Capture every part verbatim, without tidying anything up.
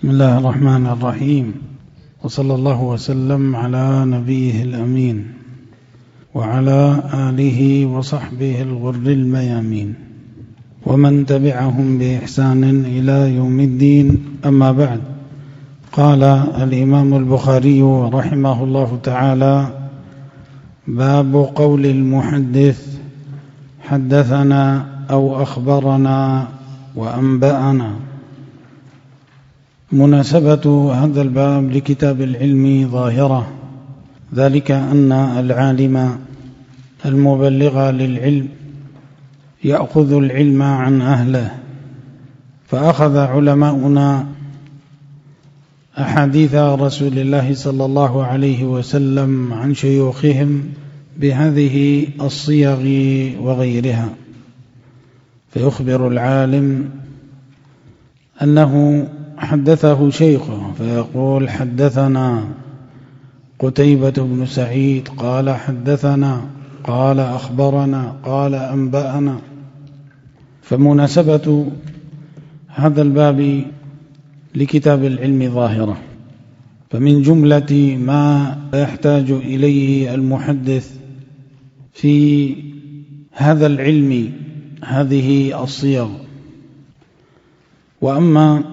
بسم الله الرحمن الرحيم، وصلى الله وسلم على نبيه الأمين وعلى آله وصحبه الغر الميامين ومن تبعهم بإحسان إلى يوم الدين. أما بعد، قال الإمام البخاري رحمه الله تعالى: باب قول المحدث حدثنا أو أخبرنا وأنبأنا. مناسبة هذا الباب لكتاب العلم ظاهرة، ذلك أن العالم المبلغ للعلم يأخذ العلم عن أهله، فأخذ علماؤنا أحاديث رسول الله صلى الله عليه وسلم عن شيوخهم بهذه الصيغ وغيرها، فيخبر العالم أنه حدثه شيخه فيقول: حدثنا قتيبة بن سعيد قال حدثنا، قال أخبرنا، قال أنبأنا. فمناسبة هذا الباب لكتاب العلم ظاهرة، فمن جملة ما يحتاج إليه المحدث في هذا العلم هذه الصيغ. وأما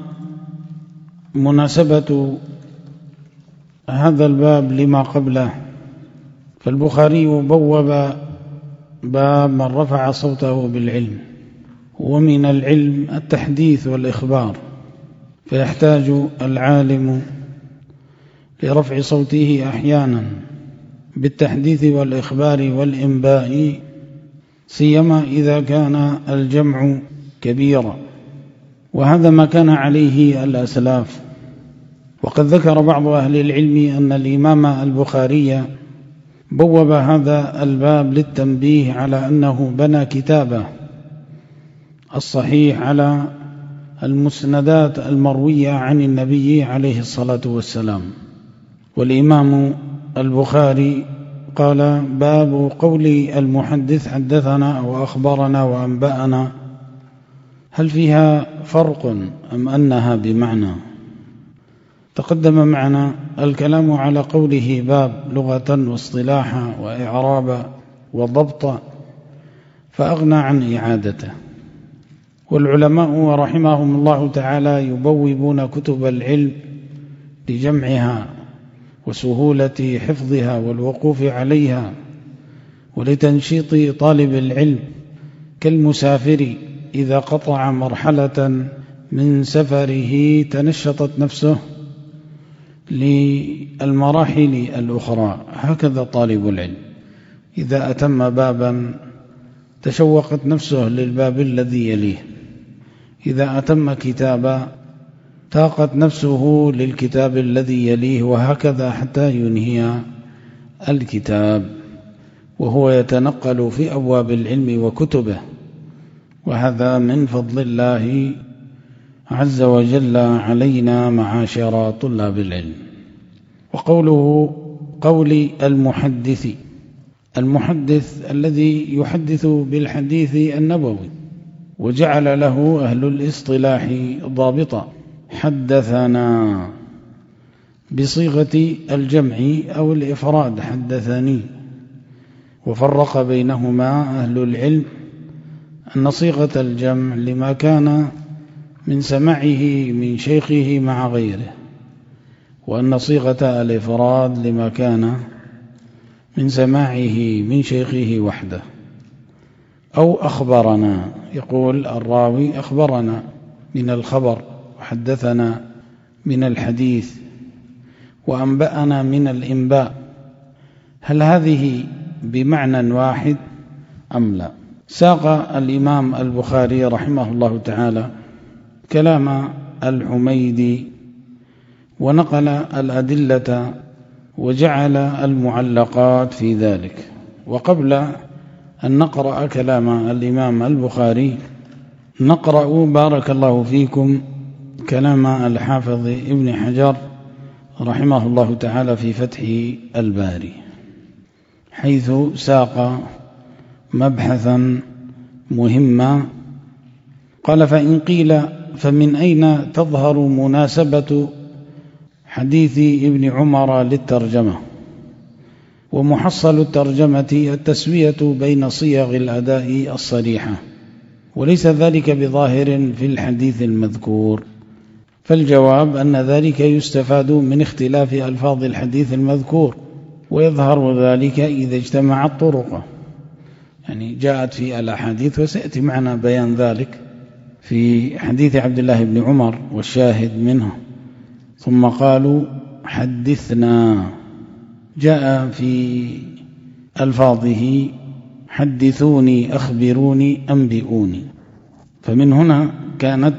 مناسبة هذا الباب لما قبله، فالبخاري بوب باب من رفع صوته بالعلم، ومن العلم التحديث والإخبار، فيحتاج العالم لرفع صوته أحيانا بالتحديث والإخبار والإنباء، سيما إذا كان الجمع كبيرا، وهذا ما كان عليه الأسلاف. وقد ذكر بعض أهل العلم أن الإمام البخاري بوب هذا الباب للتنبيه على أنه بنى كتابه الصحيح على المسندات المروية عن النبي عليه الصلاة والسلام. والإمام البخاري قال: باب قول المحدث حدثنا أو أخبرنا وأنبأنا، هل فيها فرق أم أنها بمعنى؟ تقدم معنا الكلام على قوله باب لغة واصطلاحا وإعرابا وضبطا، فأغنى عن إعادته. والعلماء رحمهم الله تعالى يبوبون كتب العلم لجمعها وسهولة حفظها والوقوف عليها، ولتنشيط طالب العلم كالمسافر إذا قطع مرحلة من سفره تنشطت نفسه للمراحل الأخرى. هكذا طالب العلم إذا أتم بابا تشوقت نفسه للباب الذي يليه، إذا أتم كتابا تاقت نفسه للكتاب الذي يليه، وهكذا حتى ينهي الكتاب، وهو يتنقل في أبواب العلم وكتبه، وهذا من فضل الله عز وجل علينا معاشر طلاب العلم. وقوله قول المحدث، المحدث الذي يحدث بالحديث النبوي، وجعل له أهل الاصطلاح ضابطا: حدثنا بصيغة الجمع أو الإفراد حدثني. وفرق بينهما أهل العلم أن صيغة الجمع لما كان من سماعه من شيخه مع غيره، وأن صيغة الإفراد لما كان من سماعه من شيخه وحده. أو أخبرنا، يقول الراوي أخبرنا من الخبر، وحدثنا من الحديث، وأنبأنا من الإنباء. هل هذه بمعنى واحد أم لا؟ ساق الإمام البخاري رحمه الله تعالى كلام الحميدي ونقل الأدلة وجعل المعلقات في ذلك. وقبل أن نقرأ كلام الإمام البخاري نقرأ بارك الله فيكم كلام الحافظ ابن حجر رحمه الله تعالى في فتح الباري، حيث ساق مبحثا مهما. قال: فإن قيل فمن أين تظهر مناسبة حديث ابن عمر للترجمة؟ ومحصل الترجمة التسوية بين صيغ الأداء الصريحة، وليس ذلك بظاهر في الحديث المذكور. فالجواب أن ذلك يستفاد من اختلاف ألفاظ الحديث المذكور، ويظهر ذلك إذا اجتمعت طرقه، يعني جاءت في الأحاديث، وسيأتي معنا بيان ذلك في حديث عبد الله بن عمر والشاهد منه. ثم قالوا حدثنا، جاء في ألفاظه حدثوني، أخبروني، أنبئوني. فمن هنا كانت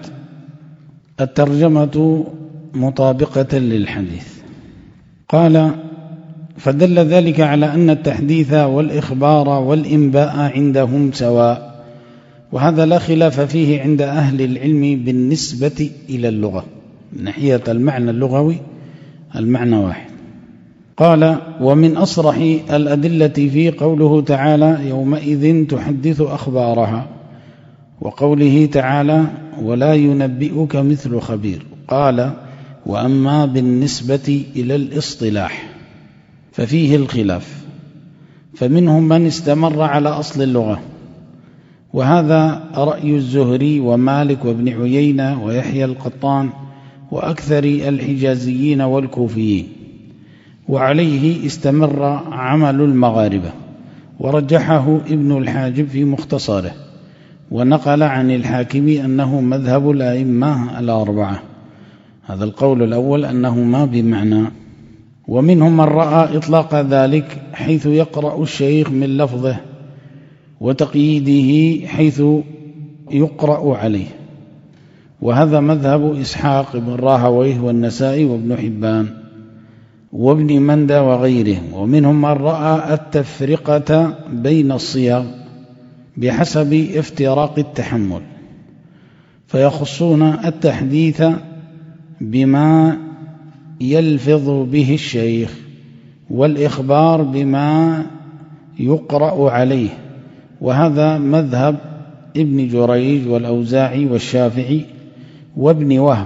الترجمة مطابقة للحديث. قال فدل ذلك على أن التحديث والإخبار والإنباء عندهم سواء، وهذا لا خلاف فيه عند أهل العلم بالنسبة إلى اللغة، من ناحية المعنى اللغوي المعنى واحد. قال ومن أصرح الأدلة في قوله تعالى يومئذ تحدث أخبارها، وقوله تعالى ولا ينبئك مثل خبير. قال وأما بالنسبة إلى الاصطلاح ففيه الخلاف، فمنهم من استمر على أصل اللغة، وهذا رأي الزهري ومالك وابن عيينة ويحيى القطان وأكثر الحجازيين والكوفيين، وعليه استمر عمل المغاربة، ورجحه ابن الحاجب في مختصره، ونقل عن الحاكم أنه مذهب الأئمة الأربعة. هذا القول الأول أنهما بمعنى. ومنهم من رأى إطلاق ذلك حيث يقرأ الشيخ من لفظه، وتقييده حيث يقرأ عليه، وهذا مذهب إسحاق بن راهويه والنسائي وابن حبان وابن مندى وغيره. ومنهم من رأى التفرقة بين الصيغ بحسب افتراق التحمل، فيخصون التحديث بما يلفظ به الشيخ، والإخبار بما يقرأ عليه، وهذا مذهب ابن جريج والأوزاعي والشافعي وابن وهب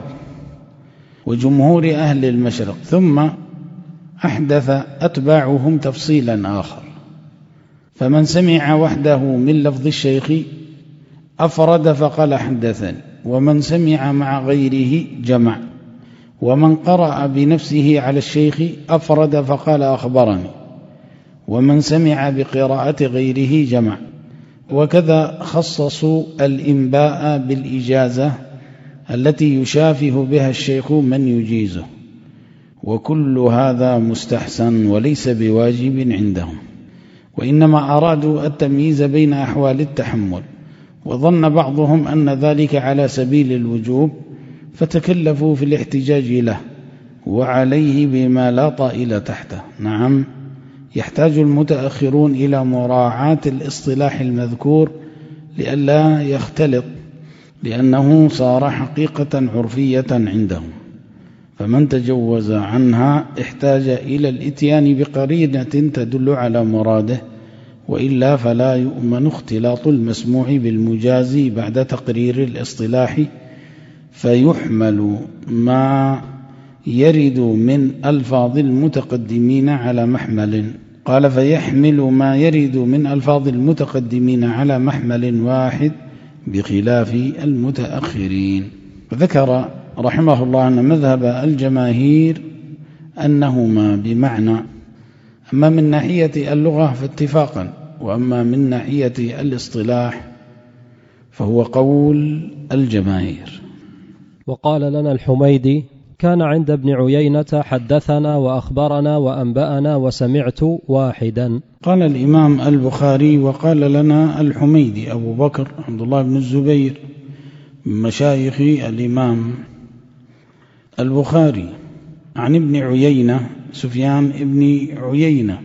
وجمهور أهل المشرق. ثم أحدث أتباعهم تفصيلا آخر، فمن سمع وحده من لفظ الشيخ أفرد فقال حدثني، ومن سمع مع غيره جمع، ومن قرأ بنفسه على الشيخ أفرد فقال أخبرني، ومن سمع بقراءة غيره جمع. وكذا خصصوا الإنباء بالإجازة التي يشافه بها الشيخ من يجيزه، وكل هذا مستحسن وليس بواجب عندهم، وإنما أرادوا التمييز بين أحوال التحمل، وظن بعضهم أن ذلك على سبيل الوجوب فتكلفوا في الاحتجاج له، وعليه بما لا طائل تحته. نعم، يحتاج المتأخرون إلى مراعاة الاصطلاح المذكور لئلا يختلط، لأنه صار حقيقة عرفية عندهم، فمن تجوز عنها احتاج إلى الإتيان بقرينة تدل على مراده، وإلا فلا يؤمن اختلاط المسموع بالمجازي بعد تقرير الاصطلاح، فيحمل ما يرد من ألفاظ المتقدمين على محمل. قال فيحمل ما يرد من ألفاظ المتقدمين على محمل واحد بخلاف المتأخرين. ذكر رحمه الله أن مذهب الجماهير أنهما بمعنى، أما من ناحية اللغة فاتفاقا، وأما من ناحية الاصطلاح فهو قول الجماهير. وقال لنا الحميدي كان عند ابن عيينة حدثنا وأخبرنا وأنبأنا وسمعت واحدا. قال الإمام البخاري وقال لنا الحميدي أبو بكر عبد الله بن الزبير من مشايخ الإمام البخاري، عن ابن عيينة سفيان ابن عيينة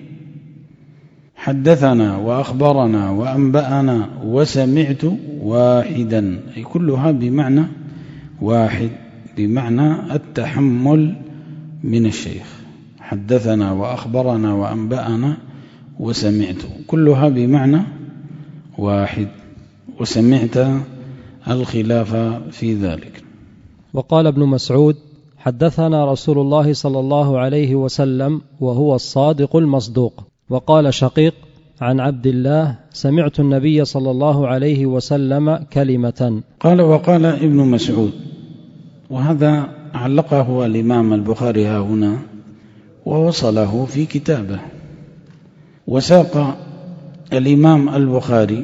حدثنا وأخبرنا وأنبأنا وسمعت واحدا، أي كلها بمعنى واحد، بمعنى التحمل من الشيخ. حدثنا وأخبرنا وأنبأنا وسمعت كلها بمعنى واحد، وسمعت الخلاف في ذلك. وقال ابن مسعود: حدثنا رسول الله صلى الله عليه وسلم وهو الصادق المصدوق. وقال شقيق عن عبد الله: سمعت النبي صلى الله عليه وسلم كلمة. قال وقال ابن مسعود، وهذا علقه الإمام البخاري هنا ووصله في كتابه. وساق الإمام البخاري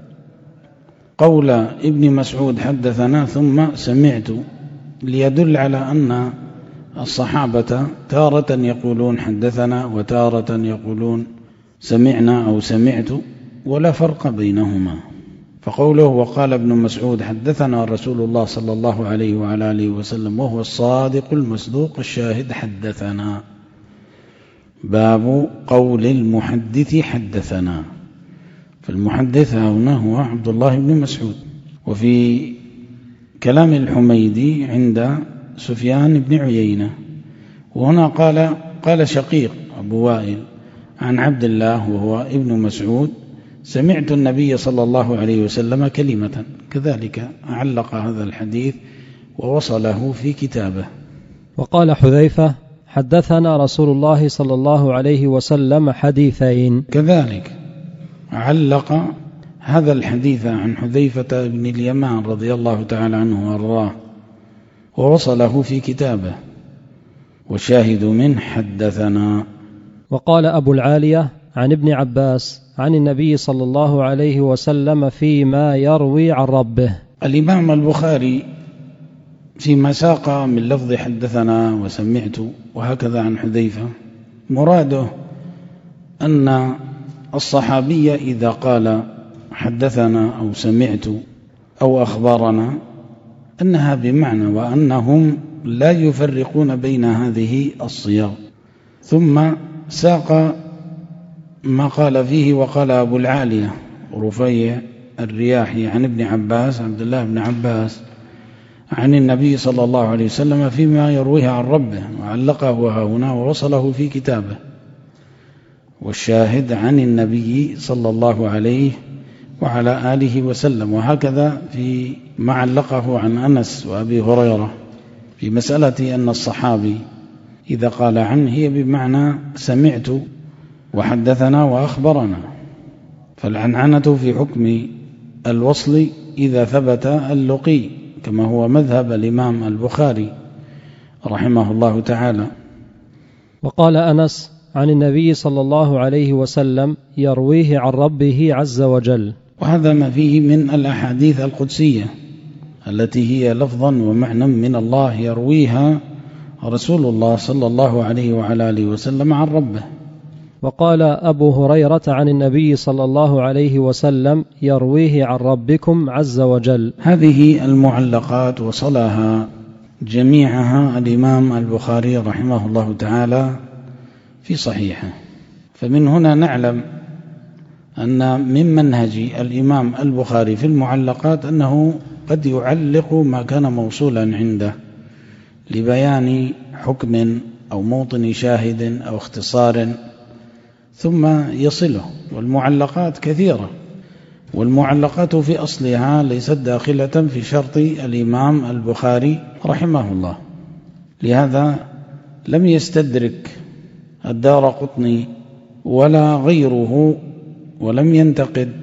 قول ابن مسعود حدثنا ثم سمعت، ليدل على أن الصحابة تارة يقولون حدثنا وتارة يقولون سمعنا أو سمعت، ولا فرق بينهما. فقوله وقال ابن مسعود حدثنا رسول الله صلى الله عليه وعلى آله وسلم وهو الصادق المصدوق الشاهد حدثنا. باب قول المحدث حدثنا، فالمحدث هنا هو عبد الله بن مسعود. وفي كلام الحميدي عند سفيان بن عيينة، وهنا قال قال شقيق أبو وائل عن عبد الله وهو ابن مسعود: سمعت النبي صلى الله عليه وسلم كلمة. كذلك علق هذا الحديث ووصله في كتابه. وقال حذيفة: حدثنا رسول الله صلى الله عليه وسلم حديثين. كذلك علق هذا الحديث عن حذيفة بن اليمان رضي الله تعالى عنه وارضاه ووصله في كتابه، والشاهد منه حدثنا. وقال أبو العالية عن ابن عباس عن النبي صلى الله عليه وسلم فيما يروي عن ربه. الإمام البخاري فيما ساق من لفظ حدثنا وسمعت وهكذا عن حذيفة، مراده أن الصحابي إذا قال حدثنا أو سمعت أو أخبرنا أنها بمعنى، وأنهم لا يفرقون بين هذه الصيغ. ثم ساق ما قال فيه وقال أبو العالية رفيع الرياحي عن ابن عباس عبد الله بن عباس عن النبي صلى الله عليه وسلم فيما يرويه عن ربه، وعلقه هنا ووصله في كتابه. والشاهد عن النبي صلى الله عليه وعلى آله وسلم. وهكذا في ما علقه عن أنس وأبي هريرة في مسألة أن الصحابي إذا قال عنه هي بمعنى سمعت وحدثنا وأخبرنا. فالعنعنة في حكم الوصل إذا ثبت اللقي، كما هو مذهب الإمام البخاري رحمه الله تعالى. وقال أنس عن النبي صلى الله عليه وسلم يرويه عن ربه عز وجل. وهذا ما فيه من الأحاديث القدسية التي هي لفظا ومعنى من الله يرويها رسول الله صلى الله عليه وعلى آله وسلم عن ربه. وقال أبو هريرة عن النبي صلى الله عليه وسلم يرويه عن ربكم عز وجل. هذه المعلقات وصلها جميعها الإمام البخاري رحمه الله تعالى في صحيحه. فمن هنا نعلم أن من منهج الإمام البخاري في المعلقات أنه قد يعلق ما كان موصولا عنده لبيان حكم أو موطن شاهد أو اختصار ثم يصله. والمعلقات كثيرة، والمعلقات في أصلها ليست داخلة في شرط الإمام البخاري رحمه الله. لهذا لم يستدرك الدارقطني ولا غيره ولم ينتقد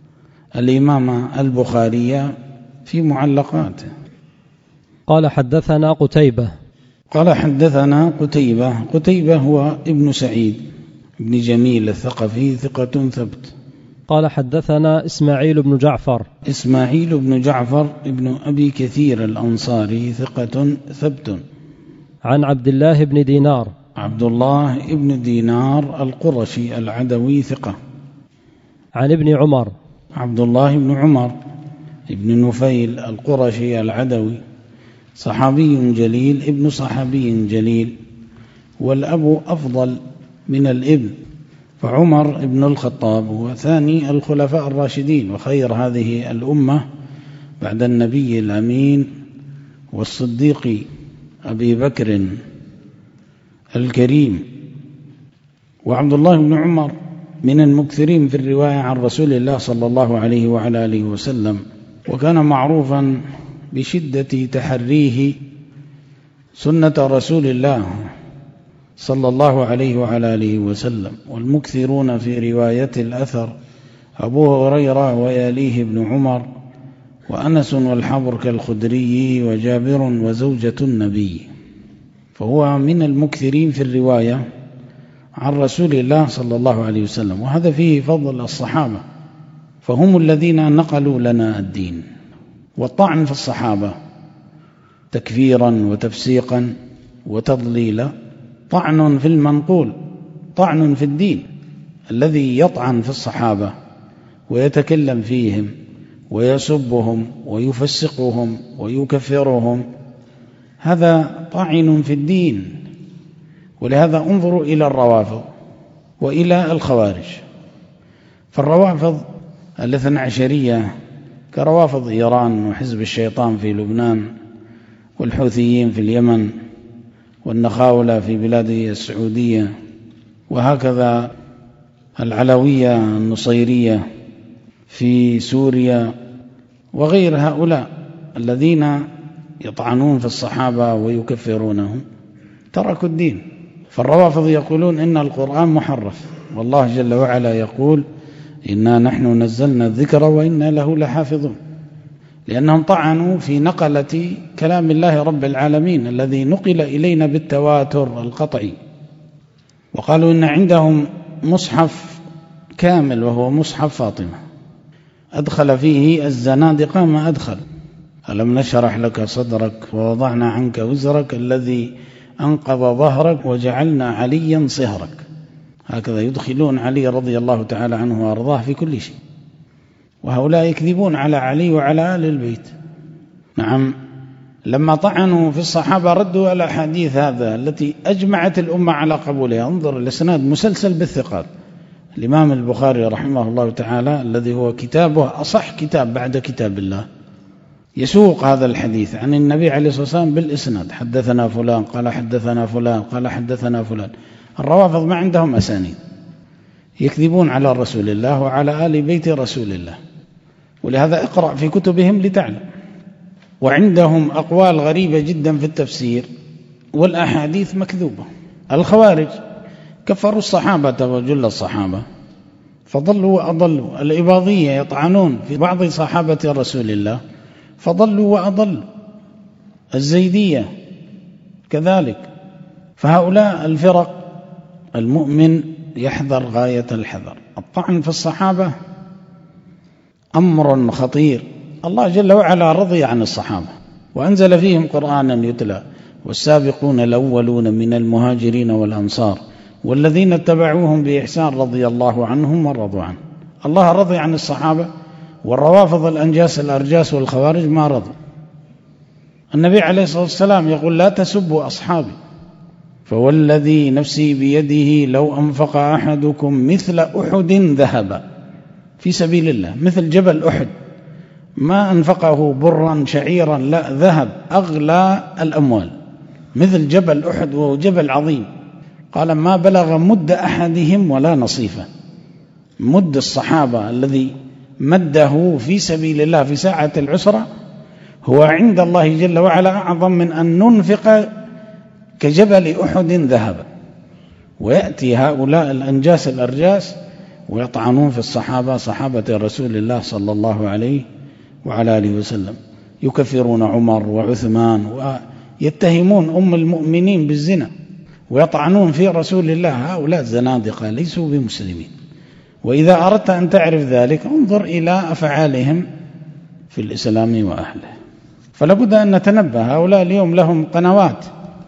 الإمام البخاري في معلقاته. قال حدثنا قتيبة قال حدثنا قتيبة قتيبة هو ابن سعيد ابن جميل الثقفي ثقة ثبت. قال حدثنا إسماعيل بن جعفر إسماعيل بن جعفر ابن أبي كثير الأنصاري ثقة ثبت. عن عبد الله بن دينار عبد الله ابن دينار القرشي العدوي ثقة. عن ابن عمر عبد الله بن عمر ابن نفيل القرشي العدوي صحابي جليل ابن صحابي جليل، والأب أفضل من الابن، فعمر ابن الخطاب هو ثاني الخلفاء الراشدين وخير هذه الأمة بعد النبي الأمين والصديق أبي بكر الكريم. وعبد الله بن عمر من المكثرين في الرواية عن رسول الله صلى الله عليه وعلى آله وسلم، وكان معروفا بشدة تحريه سنة رسول الله صلى الله عليه وعلى آله وسلم. والمكثرون في رواية الأثر أبو هريرة ويليه ابن عمر وأنس والحبر كالخدري وجابر وزوجة النبي، فهو من المكثرين في الرواية عن رسول الله صلى الله عليه وسلم. وهذا فيه فضل الصحابة، فهم الذين نقلوا لنا الدين. والطعن في الصحابة تكفيرا وتفسيقا وتضليلا طعن في المنقول، طعن في الدين. الذي يطعن في الصحابة ويتكلم فيهم ويسبهم ويفسقهم ويكفرهم هذا طعن في الدين. ولهذا انظروا إلى الروافض وإلى الخوارج. فالروافض الاثنى عشرية كروافض إيران وحزب الشيطان في لبنان والحوثيين في اليمن والنخاولة في بلاد السعودية، وهكذا العلوية النصيرية في سوريا وغير هؤلاء الذين يطعنون في الصحابة ويكفرونهم تركوا الدين. فالروافض يقولون إن القرآن محرف، والله جل وعلا يقول إنا نحن نزلنا الذكر وإنا له لحافظون، لأنهم طعنوا في نقلة كلام الله رب العالمين الذي نقل إلينا بالتواتر القطعي. وقالوا إن عندهم مصحف كامل وهو مصحف فاطمة أدخل فيه الزنادقة ما أدخل، ألم نشرح لك صدرك ووضعنا عنك وزرك الذي أنقض ظهرك وجعلنا عليا صهرك. هكذا يدخلون علي رضي الله تعالى عنه وأرضاه في كل شيء، وهؤلاء يكذبون على علي وعلى آل البيت. نعم، لما طعنوا في الصحابة ردوا على حديث هذا التي أجمعت الأمة على قبولها. انظر الإسناد مسلسل بالثقات. الإمام البخاري رحمه الله تعالى الذي هو كتابه أصح كتاب بعد كتاب الله يسوق هذا الحديث عن النبي عليه الصلاة والسلام بالإسناد، حدثنا فلان قال حدثنا فلان قال حدثنا فلان. الروافض ما عندهم أسانيد، يكذبون على رسول الله وعلى آل بيت رسول الله، ولهذا اقرأ في كتبهم لتعلم. وعندهم أقوال غريبة جدا في التفسير والأحاديث مكذوبة. الخوارج كفروا الصحابة وجل الصحابة فضلوا وأضلوا. الإباضية يطعنون في بعض صحابة رسول الله فضلوا وأضلوا. الزيدية كذلك. فهؤلاء الفرق المؤمن يحذر غاية الحذر. الطعن في الصحابة أمر خطير. الله جل وعلا رضي عن الصحابة وأنزل فيهم قرآنا يتلى والسابقون الأولون من المهاجرين والأنصار والذين اتبعوهم بإحسان رضي الله عنهم ورضوا عنه. الله رضي عن الصحابة، والروافض الأنجاس الأرجاس والخوارج ما رضوا. النبي عليه الصلاة والسلام يقول لا تسبوا أصحابي، فوالذي نفسي بيده لو أنفق أحدكم مثل أحد ذهبا في سبيل الله، مثل جبل أحد، ما أنفقه برا شعيرا، لا، ذهب أغلى الأموال، مثل جبل أحد وهو جبل عظيم. قال ما بلغ مد أحدهم ولا نصيفه. مد الصحابة الذي مده في سبيل الله في ساعة العسرة هو عند الله جل وعلا أعظم من أن ننفق كجبل أحد ذهبا. ويأتي هؤلاء الأنجاس الأرجاس ويطعنون في الصحابة، صحابة رسول الله صلى الله عليه وعلى آله وسلم، يكفرون عمر وعثمان ويتهمون أم المؤمنين بالزنا ويطعنون في رسول الله. هؤلاء زنادقة ليسوا بمسلمين. وإذا أردت أن تعرف ذلك انظر إلى أفعالهم في الإسلام وأهله. فلابد أن نتنبه. هؤلاء اليوم لهم قنوات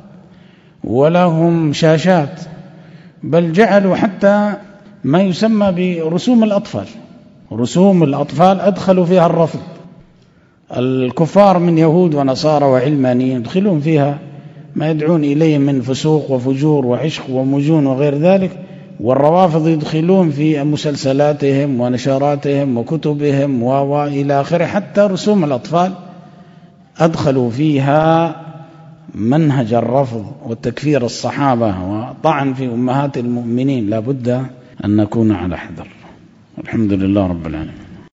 ولهم شاشات، بل جعلوا حتى ما يسمى برسوم الأطفال. رسوم الأطفال أدخلوا فيها الرفض. الكفار من يهود ونصارى وعلمانيين يدخلون فيها ما يدعون إليه من فسوق وفجور وعشق ومجون وغير ذلك. والروافض يدخلون في مسلسلاتهم ونشراتهم وكتبهم وإلى آخره. حتى رسوم الأطفال أدخلوا فيها منهج الرفض والتكفير الصحابة وطعن في أمهات المؤمنين. لا بد أن نكون على حذر. الحمد لله رب العالمين.